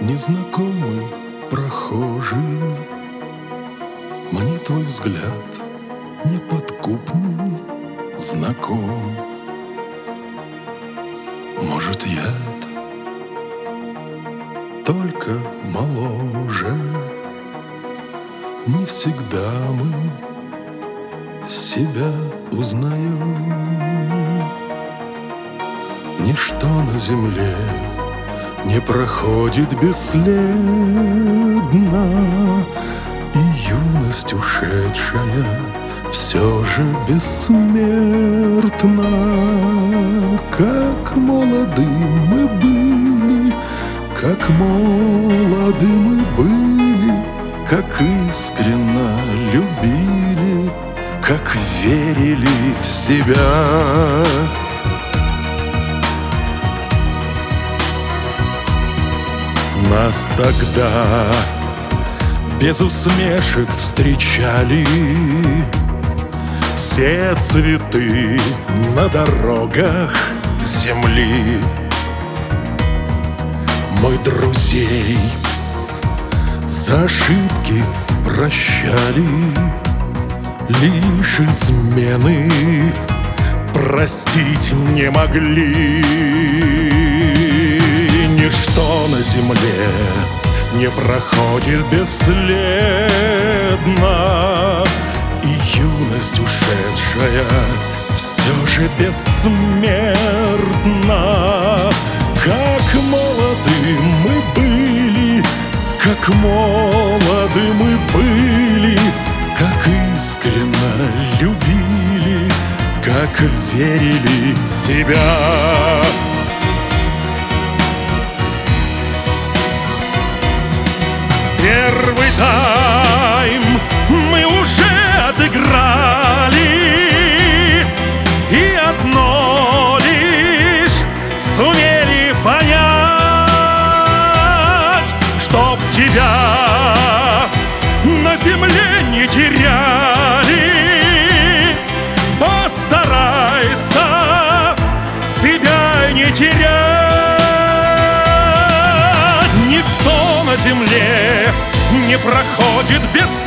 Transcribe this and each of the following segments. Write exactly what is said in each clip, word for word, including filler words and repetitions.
Незнакомый прохожий, мне твой взгляд неподкупный знаком. Может, я-то только моложе, не всегда мы себя узнаем. Ничто на земле не проходит бесследно, и юность ушедшая все же бессмертна. Как молоды мы были, как молоды мы были, как искренно любили, как верили в себя. Нас тогда без усмешек встречали все цветы на дорогах земли. Мы друзей за ошибки прощали, лишь измены простить не могли. Ничто на земле не проходит бесследно, и юность ушедшая все же бессмертна. Как молоды мы были, как молоды мы были, как искренно любили, как верили в себя. Первый тайм мы уже отыграли, и одно лишь сумели понять: чтоб тебя на земле не теряли, постарайся себя не терять. Ничто на земле не проходит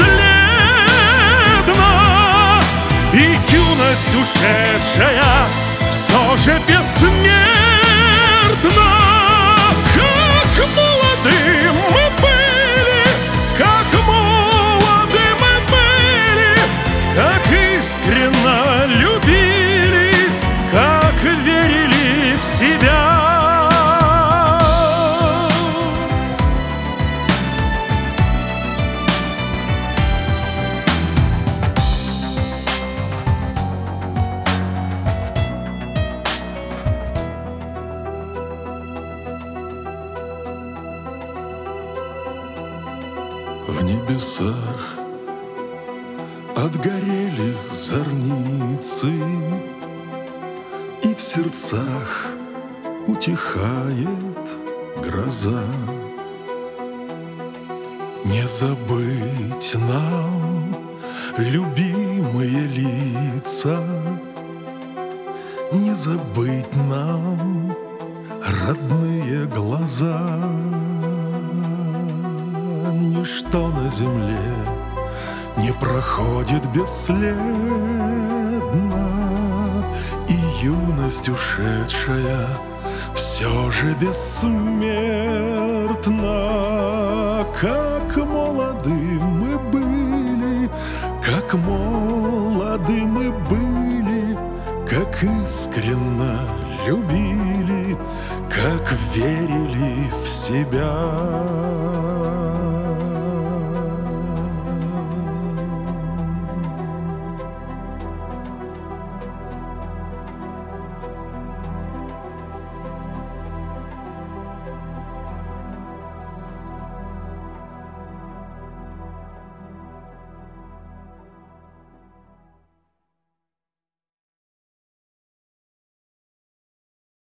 бесследно, и юность ушедшая все же бессмертна. Как молоды мы были, как молоды мы были, как искренно любили, как верили в себя. В небесах отгорели зорницы, и в сердцах утихает гроза. Не забыть нам любимые лица, не забыть нам родные глаза. Ничто на земле не проходит бесследно, и юность ушедшая все же бессмертна. Как молоды мы были, как молоды мы были, как искренно любили, как верили в себя.